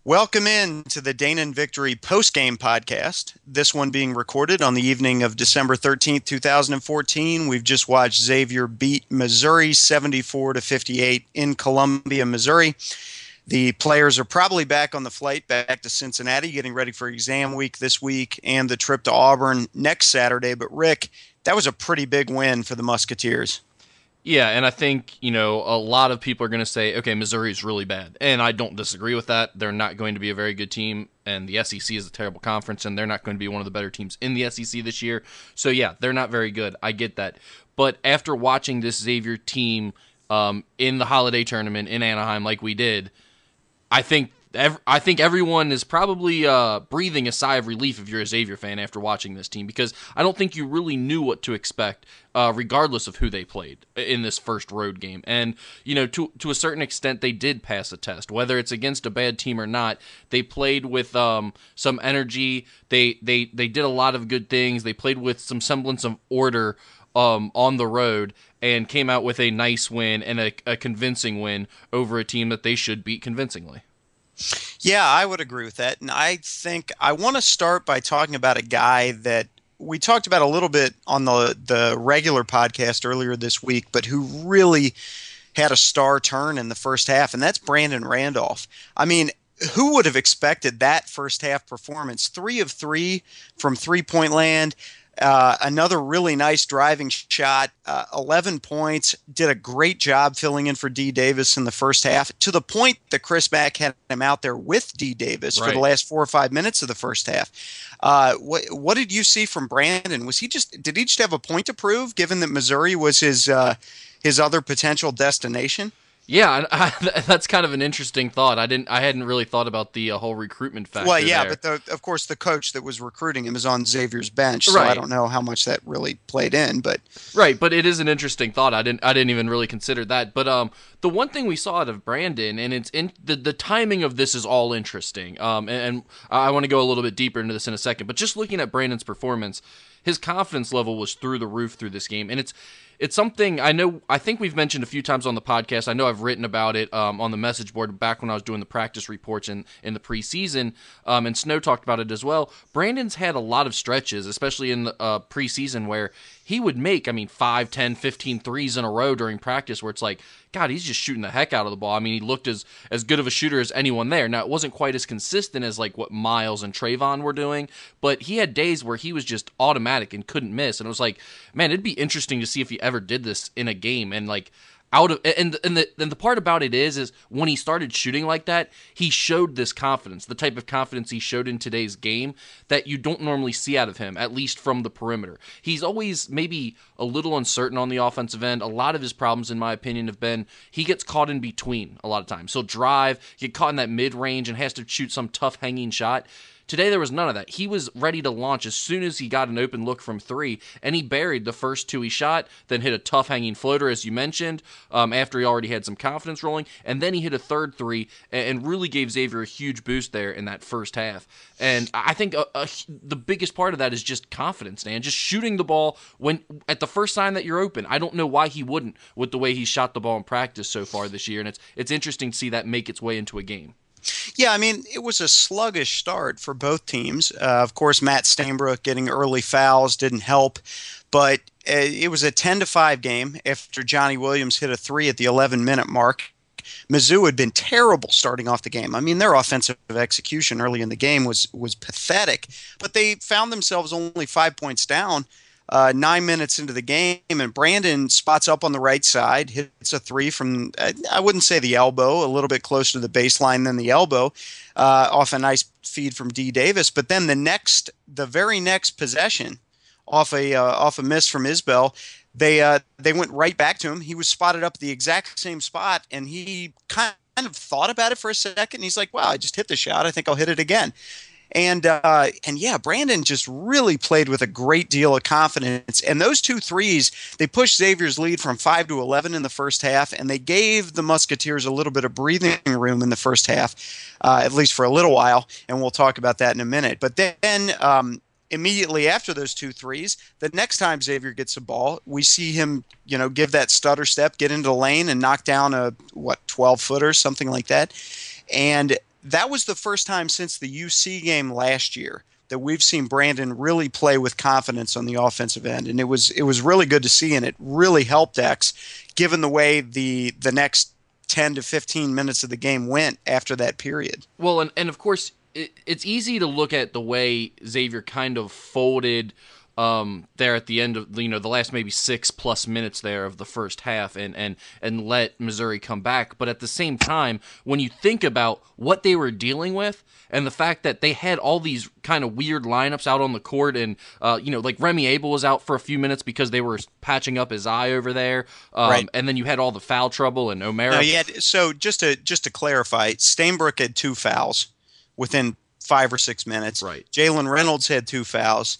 Welcome in to the Dane and Victory post-game podcast. This one being recorded on the evening of December 13th, 2014. We've just watched Xavier beat Missouri 74 to 58 in Columbia, Missouri. The players are probably back on the flight back to Cincinnati, getting ready for exam week this week and the trip to Auburn next Saturday. But Rick, that was a pretty big win for the Musketeers. Yeah, and I think, a lot of people are going to say, okay, Missouri is really bad. And I don't disagree with that. They're not going to be a very good team, and the SEC is a terrible conference, and they're not going to be one of the better teams in the SEC this year. So, yeah, they're not very good. I get that. But after watching this Xavier team in the holiday tournament in Anaheim like we did, I think everyone is probably breathing a sigh of relief if you're a Xavier fan after watching this team, because I don't think you really knew what to expect, regardless of who they played in this first road game. And to a certain extent, they did pass a test, whether it's against a bad team or not. They played with some energy. They did a lot of good things. They played with some semblance of order on the road, and came out with a nice win and a convincing win over a team that they should beat convincingly. Yeah, I would agree with that. And I think I want to start by talking about a guy that we talked about a little bit on the regular podcast earlier this week, but who really had a star turn in the first half, and that's Brandon Randolph. I mean, who would have expected that first half performance? 3 of 3 from three-point land. Another really nice driving shot, 11 points, did a great job filling in for D. Davis in the first half, to the point that Chris Mack had him out there with D. Davis for the last 4 or 5 minutes of the first half. What did you see from Brandon? Did he just have a point to prove, given that Missouri was his other potential destination? Yeah, that's kind of an interesting thought. I hadn't really thought about the whole recruitment factor. Well, yeah, there. but of course the coach that was recruiting him is on Xavier's bench, so I don't know how much that really played in. But right, but it is an interesting thought. I didn't even really consider that. But the one thing we saw out of Brandon, and it's in the timing of this is all interesting. And I want to go a little bit deeper into this in a second. But just looking at Brandon's performance, his confidence level was through the roof through this game, and it's something I think we've mentioned a few times on the podcast. I know I've written about it on the message board back when I was doing the practice reports in the preseason, and Snow talked about it as well. Brandon's had a lot of stretches, especially in the preseason, where he would make, 5, 10, 15 threes in a row during practice, where it's like, God, he's just shooting the heck out of the ball. I mean, he looked as good of a shooter as anyone there. Now, it wasn't quite as consistent as like what Miles and Trayvon were doing, but he had days where he was just automatic and couldn't miss. And it was like, man, it'd be interesting to see if he ever did this in a game. And like, the part about it is when he started shooting like that, he showed this confidence, the type of confidence he showed in today's game that you don't normally see out of him, at least from the perimeter. He's always maybe a little uncertain on the offensive end. A lot of his problems, in my opinion, have been he gets caught in between a lot of times. He'll drive, get caught in that mid-range, and has to shoot some tough hanging shot. Today, there was none of that. He was ready to launch as soon as he got an open look from 3, and he buried the first 2 he shot, then hit a tough hanging floater, as you mentioned, after he already had some confidence rolling, and then he hit a third 3 and really gave Xavier a huge boost there in that first half. And I think the biggest part of that is just confidence, Dan. Just shooting the ball at the first sign that you're open. I don't know why he wouldn't with the way he shot the ball in practice so far this year, and it's interesting to see that make its way into a game. Yeah, it was a sluggish start for both teams. Of course, Matt Stainbrook getting early fouls didn't help, but it was a 10-5 game after Johnny Williams hit a 3 at the 11-minute mark. Mizzou had been terrible starting off the game. Their offensive execution early in the game was pathetic, but they found themselves only 5 points down 9 minutes into the game, and Brandon spots up on the right side, hits a 3 from, I wouldn't say the elbow, a little bit closer to the baseline than the elbow, off a nice feed from D. Davis. But then the very next possession, off a miss from Isbell, they went right back to him. He was spotted up at the exact same spot, and he kind of thought about it for a second. And he's like, wow, I just hit the shot. I think I'll hit it again. And yeah, Brandon just really played with a great deal of confidence. And those 2 threes, they pushed Xavier's lead from 5 to 11 in the first half, and they gave the Musketeers a little bit of breathing room in the first half, at least for a little while. And we'll talk about that in a minute. But then immediately after those 2 threes, the next time Xavier gets the ball, we see him, give that stutter step, get into the lane, and knock down a 12-footer, something like that. And that was the first time since the UC game last year that we've seen Brandon really play with confidence on the offensive end, and it was really good to see, and it really helped X, given the way the next 10 to 15 minutes of the game went after that period. Well, and of course, it's easy to look at the way Xavier kind of folded there at the end of the last maybe 6+ minutes there of the first half and let Missouri come back. But at the same time, when you think about what they were dealing with and the fact that they had all these kind of weird lineups out on the court, and like Remy Abel was out for a few minutes because they were patching up his eye over there, right. And then you had all the foul trouble and O'Mara. So just to clarify, Stainbrook had 2 fouls within 5 or 6 minutes. Right. Jalen Reynolds had 2 fouls.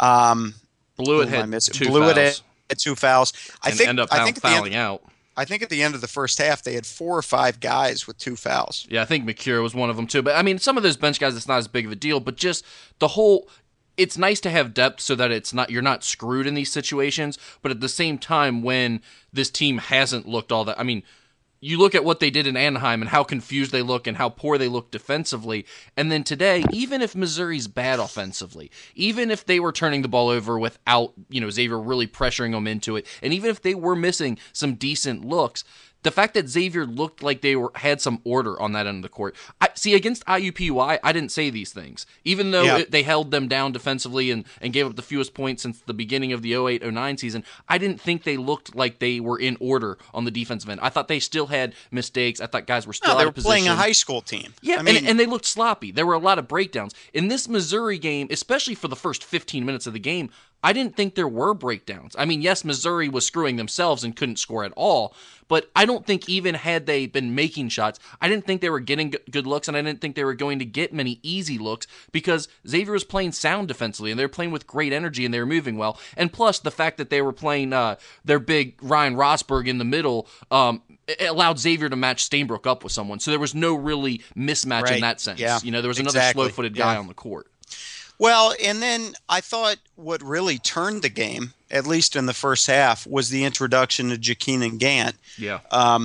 Blewett had 2 fouls. Had 2 fouls. I think fouling out. I think at the end of the first half, they had 4 or 5 guys with 2 fouls. Yeah, I think McCure was one of them too. But I mean, some of those bench guys, it's not as big of a deal. But just the whole, it's nice to have depth so that you're not screwed in these situations. But at the same time, when this team hasn't looked all that, I mean, you look at what they did in Anaheim and how confused they look and how poor they look defensively. And then today, even if Missouri's bad offensively, even if they were turning the ball over without, Xavier really pressuring them into it, and even if they were missing some decent looks, the fact that Xavier looked like they had some order on that end of the court. Against IUPUI, I didn't say these things. Even though they held them down defensively and gave up the fewest points since the beginning of the 08-09 season, I didn't think they looked like they were in order on the defensive end. I thought they still had mistakes. I thought guys were still out of position. They were playing a high school team. Yeah, and they looked sloppy. There were a lot of breakdowns. In this Missouri game, especially for the first 15 minutes of the game, I didn't think there were breakdowns. I mean, yes, Missouri was screwing themselves and couldn't score at all, but I don't think even had they been making shots, I didn't think they were getting good looks, and I didn't think they were going to get many easy looks because Xavier was playing sound defensively, and they were playing with great energy, and they were moving well. And plus, the fact that they were playing their big Ryan Rosberg in the middle, it allowed Xavier to match Stainbrook up with someone. So there was no really mismatch in that sense. Yeah, there was another slow-footed guy on the court. Well, and then I thought what really turned the game, at least in the first half, was the introduction of Jacqueline Gant. Yeah.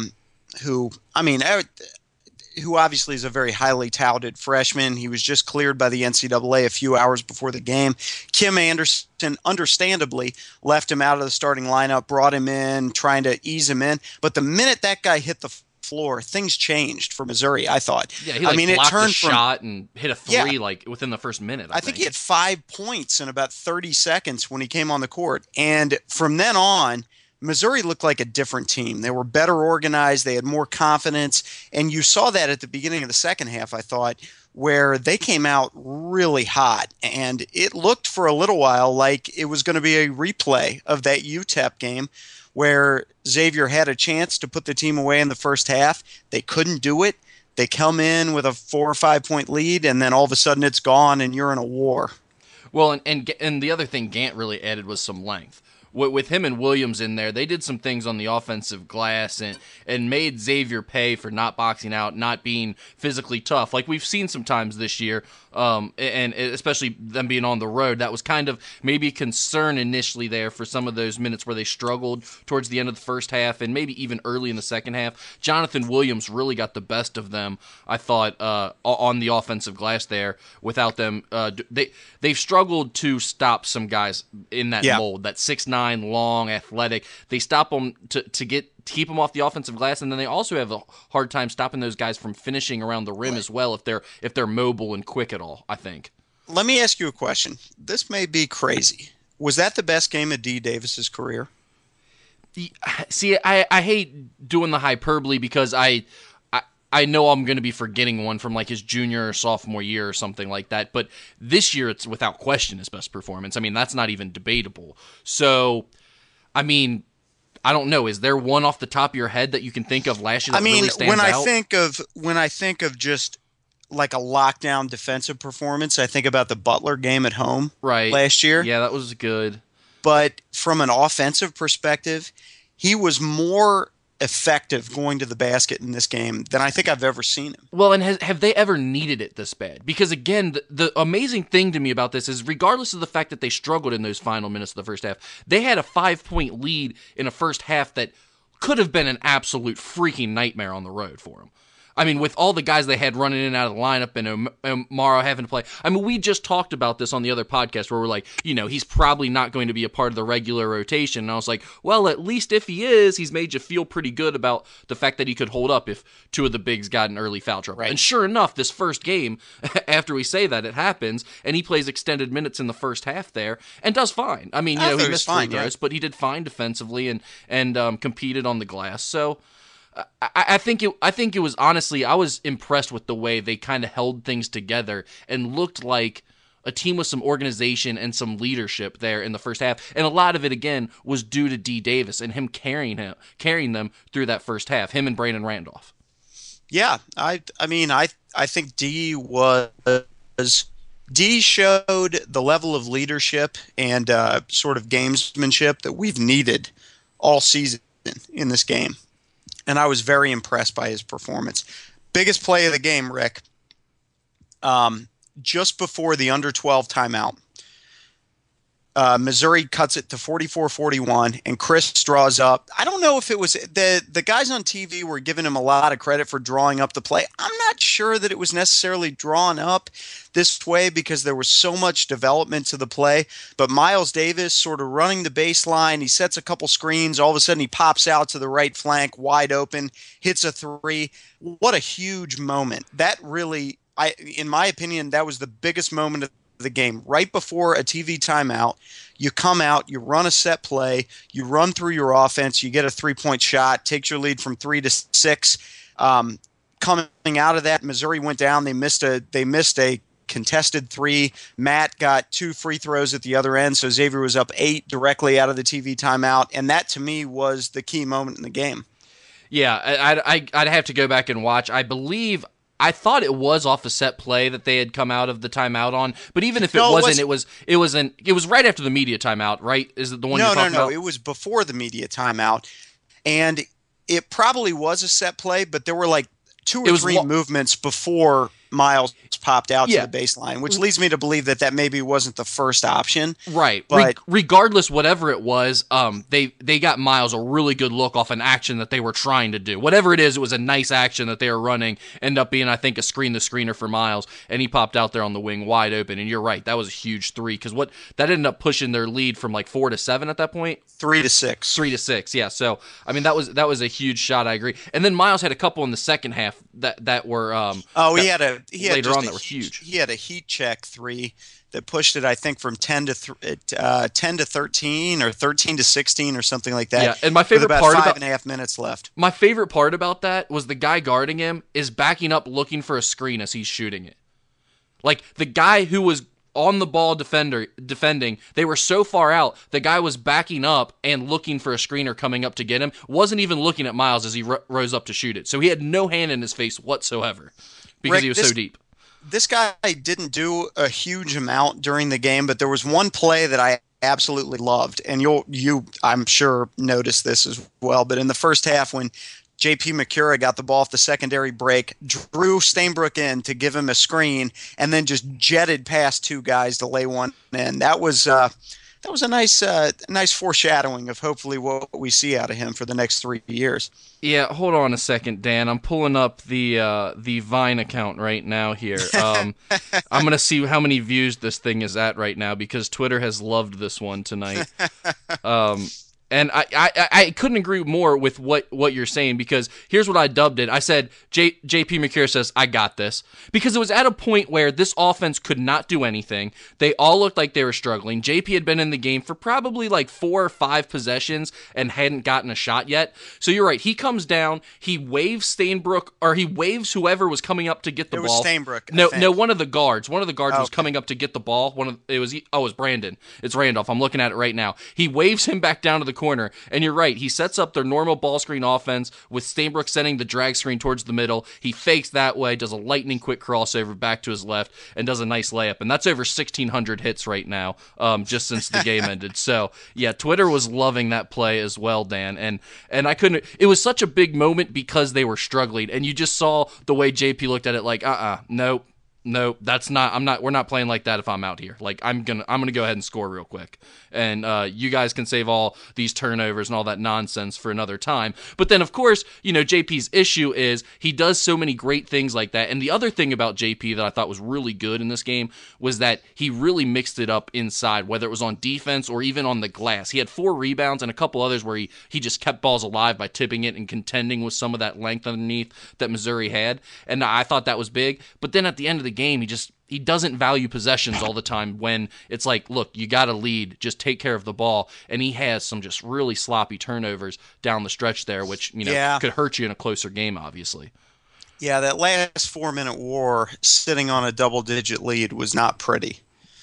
Who obviously is a very highly touted freshman. He was just cleared by the NCAA a few hours before the game. Kim Anderson, understandably, left him out of the starting lineup, brought him in, trying to ease him in. But the minute that guy hit the floor, things changed for Missouri, I thought. Yeah, he blocked a shot and hit a 3 within the first minute. I think he had 5 points in about 30 seconds when he came on the court. And from then on, Missouri looked like a different team. They were better organized. They had more confidence. And you saw that at the beginning of the second half, I thought, where they came out really hot. And it looked for a little while like it was going to be a replay of that UTEP game where Xavier had a chance to put the team away in the first half. They couldn't do it. They come in with a 4 or 5 point lead, and then all of a sudden it's gone, and you're in a war. Well, and the other thing Gant really added was some length. With him and Williams in there, they did some things on the offensive glass and made Xavier pay for not boxing out, not being physically tough, like we've seen sometimes this year, and especially them being on the road. That was kind of maybe a concern initially there for some of those minutes where they struggled towards the end of the first half and maybe even early in the second half. Jonathan Williams really got the best of them, I thought, on the offensive glass there. Without them, they've struggled to stop some guys in that mold, that 6'9", long, athletic. They stop them to keep them off the offensive glass, and then they also have a hard time stopping those guys from finishing around the rim as well if they're mobile and quick at all, I think. Let me ask you a question. This may be crazy. Was that the best game of D. Davis's career? See, I hate doing the hyperbole because I know I'm going to be forgetting one from like his junior or sophomore year or something like that, but this year it's without question his best performance. I mean, that's not even debatable. So, I mean, I don't know. Is there one off the top of your head that you can think of last year that really stands out? When I think of just like a lockdown defensive performance, I think about the Butler game at home last year. Yeah, that was good. But from an offensive perspective, he was more effective going to the basket in this game than I think I've ever seen him. Well, and have they ever needed it this bad? Because again, the amazing thing to me about this is regardless of the fact that they struggled in those final minutes of the first half, they had a 5-point lead in a first half that could have been an absolute freaking nightmare on the road for them. I mean, with all the guys they had running in and out of the lineup and Morrow having to play. I mean, we just talked about this on the other podcast where we're like, he's probably not going to be a part of the regular rotation. And I was like, well, at least if he is, he's made you feel pretty good about the fact that he could hold up if two of the bigs got an early foul trouble. Right. And sure enough, this first game, after we say that, it happens, and he plays extended minutes in the first half there and does fine. I mean, he missed free throws, but he did fine defensively and competed on the glass. So I think it was honestly, I was impressed with the way they kind of held things together and looked like a team with some organization and some leadership there in the first half. And a lot of it, again, was due to D. Davis and him carrying them through that first half, him and Brandon Randolph. Yeah, I think D showed the level of leadership and sort of gamesmanship that we've needed all season in this game. And I was very impressed by his performance. Biggest play of the game, Rick, just before the under 12 timeout. Missouri cuts it to 44-41, and Chris draws up. I don't know if it was the guys on TV were giving him a lot of credit for drawing up the play. I'm not sure that it was necessarily drawn up this way because there was so much development to the play. But Miles Davis sort of running the baseline, he sets a couple screens. All of a sudden, he pops out to the right flank, wide open, hits a three. What a huge moment! That really, in my opinion, that was the biggest moment of the game. Right before a TV timeout, you come out, you run a set play, you run through your offense, you get a 3-point shot, takes your lead from 3-6. Coming out of that, Missouri went down. They missed a contested three. Matt got 2 free throws at the other end, so Xavier was up 8 directly out of the TV timeout, and that to me was the key moment in the game. Yeah, I'd have to go back and watch. I thought it was off a set play that they had come out of the timeout on, but even if it wasn't, it was right after the media timeout, right? Is it the one you're talking about? No, it was before the media timeout, and it probably was a set play, but there were like 2 or 3 movements before Miles popped out to the baseline, which leads me to believe that maybe wasn't the first option. Right. But regardless, whatever it was, they got Miles a really good look off an action that they were trying to do. Whatever it is, it was a nice action that they were running. Ended up being, I think, a screener for Miles, and he popped out there on the wing wide open. And you're right, that was a huge three because that ended up pushing their lead from like 4-7 at that point. 3-6. 3-6. Yeah. So I mean, that was a huge shot. I agree. And then Miles had a couple in the second half that were he had later on that were huge. He had a heat check 3 that pushed it, I think, from 10 to 13 or 13 to 16 or something like that. Yeah, and my favorite part about 5.5 minutes left. My favorite part about that was the guy guarding him is backing up, looking for a screen as he's shooting it. Like the guy who was on the ball defending, they were so far out, the guy was backing up and looking for a screener coming up to get him, wasn't even looking at Miles as he rose up to shoot it. So he had no hand in his face whatsoever because he was so deep. This guy didn't do a huge amount during the game, but there was one play that I absolutely loved, and you I'm sure noticed this as well, but in the first half when J.P. Macura got the ball off the secondary break, drew Stainbrook in to give him a screen, and then just jetted past 2 guys to lay one in. That was a nice foreshadowing of hopefully what we see out of him for the next 3 years. Yeah, hold on a second, Dan. I'm pulling up the Vine account right now here. I'm gonna see how many views this thing is at right now because Twitter has loved this one tonight. And I couldn't agree more with what you're saying because here's what I dubbed it. I said, J.P. Macura says, I got this. Because it was at a point where this offense could not do anything. They all looked like they were struggling. J.P. had been in the game for probably like 4 or 5 possessions and hadn't gotten a shot yet. So you're right. He comes down, he waves Stainbrook, or he waves whoever was coming up to get the ball. It was Stainbrook, No, one of the guards. One of the guards was coming up to get the ball. It was Brandon. It's Randolph. I'm looking at it right now. He waves him back down to the corner, and you're right, he sets up their normal ball screen offense with Stainbrook sending the drag screen towards the middle. He fakes that way, does a lightning quick crossover back to his left, and does a nice layup, and that's over 1,600 hits right now, just since the game ended. So yeah, Twitter was loving that play as well, Dan, and I couldn't. It was such a big moment because they were struggling, and you just saw the way JP looked at it like, nope. No, that's not. I'm not. We're not playing like that. If I'm out here, like I'm gonna go ahead and score real quick, and you guys can save all these turnovers and all that nonsense for another time. But then, of course, JP's issue is he does so many great things like that. And the other thing about JP that I thought was really good in this game was that he really mixed it up inside, whether it was on defense or even on the glass. He had 4 rebounds and a couple others where he just kept balls alive by tipping it and contending with some of that length underneath that Missouri had, and I thought that was big. But then at the end of the game, he doesn't value possessions all the time when it's like, look, you got to lead, just take care of the ball, and he has some just really sloppy turnovers down the stretch there, which could hurt you in a closer game, obviously. Yeah, that last 4-minute war, sitting on a double-digit lead, was not pretty.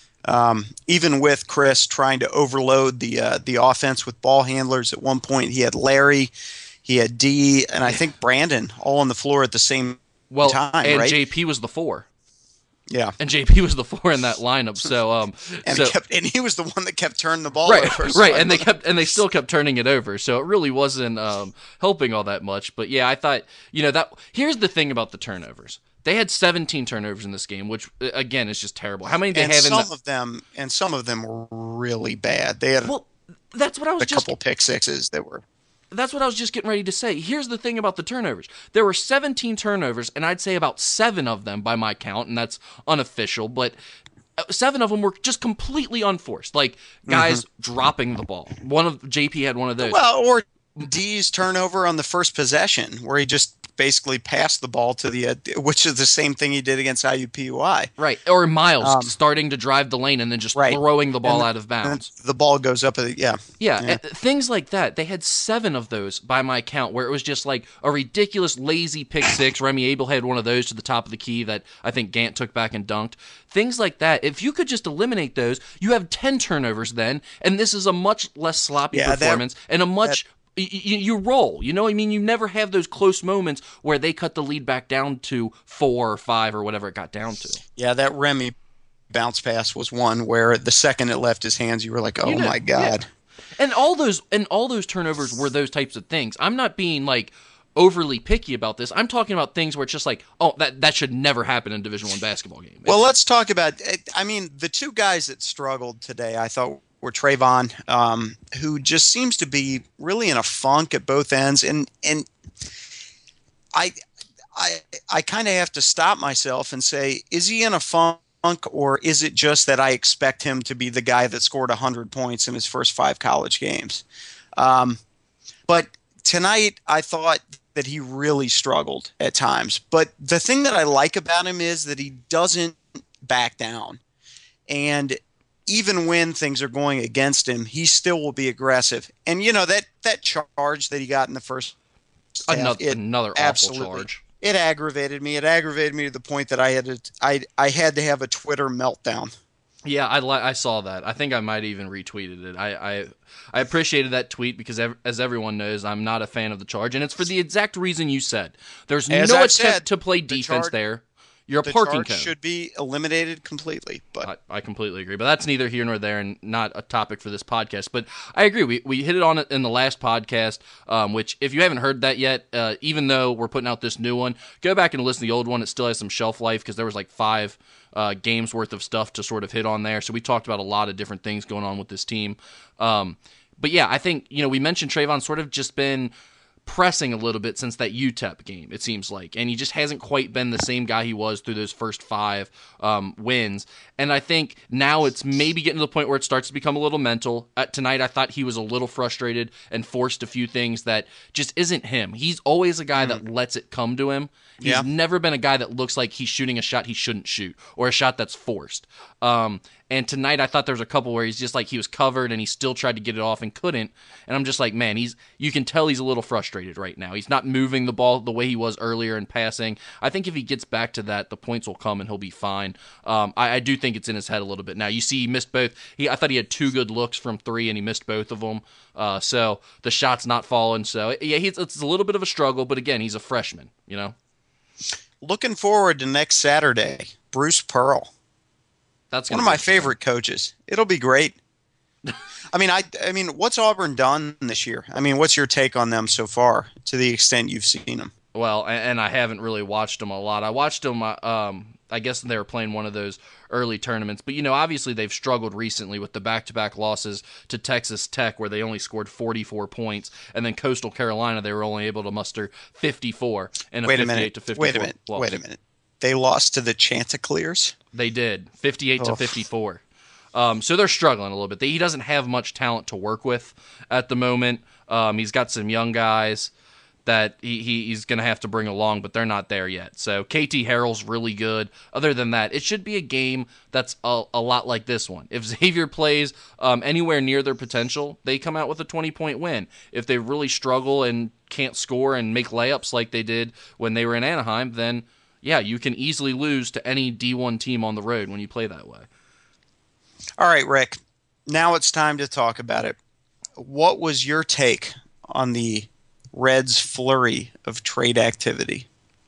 Even with Chris trying to overload the offense with ball handlers, at one point he had Larry, he had D, and I think Brandon all on the floor at the same time, and right? JP was the 4. Yeah, and JP was the 4 in that lineup. So, and he was the one that kept turning the ball over. Right, and they still kept turning it over. So it really wasn't helping all that much. But yeah, I thought that. Here's the thing about the turnovers. They had 17 turnovers in this game, which again is just terrible. How many have some of them were really bad. They had that's what I was a couple pick sixes that were. That's what I was just getting ready to say. Here's the thing about the turnovers. There were 17 turnovers, and I'd say about 7 of them by my count, and that's unofficial, but 7 of them were just completely unforced. Like, guys dropping the ball. JP had one of those. Well, or D's turnover on the first possession, where he just basically passed the ball to which is the same thing he did against IUPUI. Right, or Miles starting to drive the lane and then just throwing the ball out of bounds. The ball goes up, Yeah, things like that. They had 7 of those by my count, where it was just like a ridiculous, lazy pick 6. Remy Abel had one of those to the top of the key that I think Gant took back and dunked. Things like that. If you could just eliminate those, you have 10 turnovers then, and this is a much less sloppy performance and a much... You roll, I mean, you never have those close moments where they cut the lead back down to 4 or 5 or whatever it got down to. Yeah, that Remy bounce pass was one where the second it left his hands, you were like, "Oh my God!" Yeah. And all those turnovers were those types of things. I'm not being like overly picky about this. I'm talking about things where it's just like, oh, that should never happen in a Division I basketball game. Well, let's talk about. I mean, the 2 guys that struggled today, I thought, were Trayvon, who just seems to be really in a funk at both ends, and I kind of have to stop myself and say, is he in a funk, or is it just that I expect him to be the guy that scored 100 points in his first 5 college games? But tonight, I thought that he really struggled at times. But the thing that I like about him is that he doesn't back down, and even when things are going against him, he still will be aggressive. And that charge that he got in the first half, another awful charge. It aggravated me. It aggravated me to the point that I had to have a Twitter meltdown. Yeah, I saw that. I think I might even retweeted it. I appreciated that tweet because, as everyone knows, I'm not a fan of the charge, and it's for the exact reason you said. There's no attempt to play defense there. You're a parking cone. Should be eliminated completely. But I completely agree. But that's neither here nor there, and not a topic for this podcast. But I agree. We hit it on it in the last podcast, which if you haven't heard that yet, even though we're putting out this new one, go back and listen to the old one. It still has some shelf life because there was like 5 games worth of stuff to sort of hit on there. So we talked about a lot of different things going on with this team. But yeah, I think we mentioned Trayvon's sort of just been pressing a little bit since that UTEP game, it seems like, and he just hasn't quite been the same guy he was through those first 5 wins. And I think now it's maybe getting to the point where it starts to become a little mental. Tonight I thought he was a little frustrated and forced a few things that just isn't him. He's always a guy that lets it come to him. He's never been a guy that looks like he's shooting a shot he shouldn't shoot or a shot that's forced. And tonight I thought there was a couple where he's just like he was covered and he still tried to get it off and couldn't. And I'm just like, man, you can tell he's a little frustrated right now. He's not moving the ball the way he was earlier in passing. I think if he gets back to that, the points will come and he'll be fine. I do think it's in his head a little bit now. You see, he missed both. I thought he had 2 good looks from 3 and he missed both of them. So the shot's not falling. So yeah, it's a little bit of a struggle. But again, he's a freshman. Looking forward to next Saturday, Bruce Pearl. That's one of my favorite coaches. It'll be great. I mean, what's Auburn done this year? I mean, what's your take on them so far, to the extent you've seen them? Well, and I haven't really watched them a lot. I watched them. I I guess they were playing one of those early tournaments. But, obviously they've struggled recently with the back-to-back losses to Texas Tech, where they only scored 44 points, and then Coastal Carolina, they were only able to muster 54 in a 58-54 loss. Wait a minute. They lost to the Chanticleers? They did, 58-54. So they're struggling a little bit. He doesn't have much talent to work with at the moment. He's got some young guys that he's going to have to bring along, but they're not there yet. So KT Harrell's really good. Other than that, it should be a game that's a lot like this one. If Xavier plays anywhere near their potential, they come out with a 20-point win. If they really struggle and can't score and make layups like they did when they were in Anaheim, then, yeah, you can easily lose to any D1 team on the road when you play that way. All right, Rick, now it's time to talk about it. What was your take on the Reds' flurry of trade activity?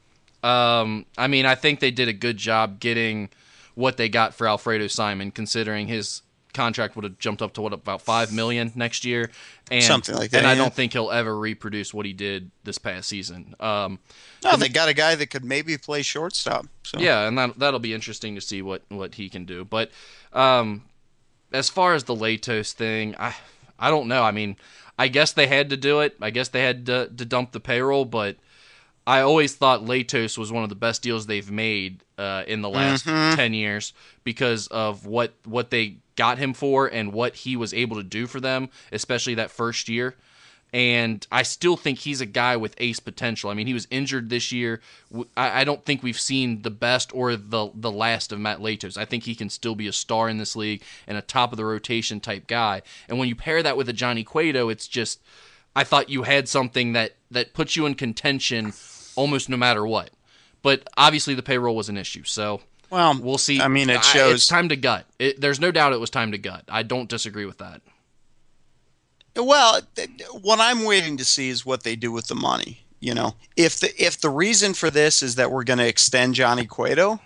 I think they did a good job getting what they got for Alfredo Simon, considering his contract would have jumped up to about $5 million next year, and something like that. And I don't think he'll ever reproduce what he did this past season. They got a guy that could maybe play shortstop. So. Yeah, and that'll be interesting to see what he can do. But as far as the Latos thing, I don't know. I mean, I guess they had to do it. I guess they had to dump the payroll, but I always thought Latos was one of the best deals they've made in the last 10 years because of what they got him for and what he was able to do for them, especially that first year. And I still think he's a guy with ace potential. I mean, he was injured this year. I don't think we've seen the best or the last of Matt Latos. I think he can still be a star in this league and a top-of-the-rotation type guy. And when you pair that with a Johnny Cueto, it's just I thought you had something that puts you in contention almost no matter what. But obviously the payroll was an issue, so we'll see. I mean, it shows. It's time to gut. There's no doubt it was time to gut. I don't disagree with that. Well, what I'm waiting to see is what they do with the money. If the reason for this is that we're going to extend Johnny Cueto,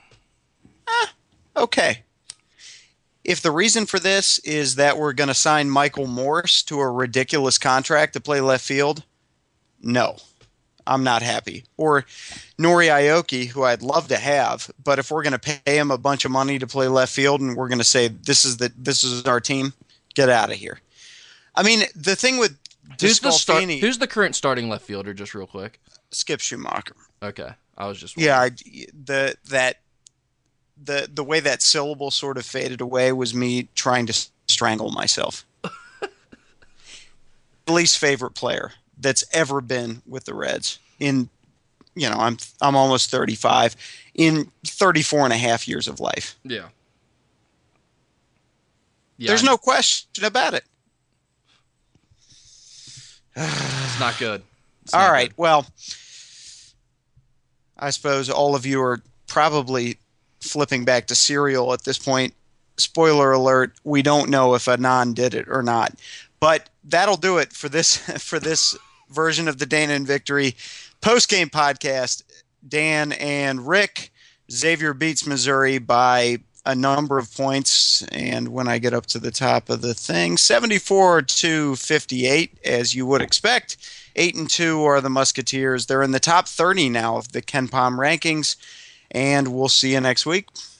okay. If the reason for this is that we're going to sign Michael Morse to a ridiculous contract to play left field, no, I'm not happy. Or Nori Aoki, who I'd love to have, but if we're going to pay him a bunch of money to play left field and we're going to say this is our team, get out of here. I mean, the thing with who's the current starting left fielder? Just real quick, Skip Schumacher. Okay, I was just wondering. The way that syllable sort of faded away was me trying to strangle myself. Least favorite player that's ever been with the Reds in, I'm almost 35 in 34 and a half years of life. Yeah. There's no question about it. It's not good. All right. Well, I suppose all of you are probably flipping back to Serial at this point. Spoiler alert, we don't know if Anand did it or not. But that'll do it for this version of the Dana and Victory post-game podcast. Dan and Rick, Xavier beats Missouri by a number of points, and when I get up to the top of the thing, 74-58, as you would expect. 8-2 are the Musketeers. They're in the top 30 now of the KenPom rankings, and we'll see you next week.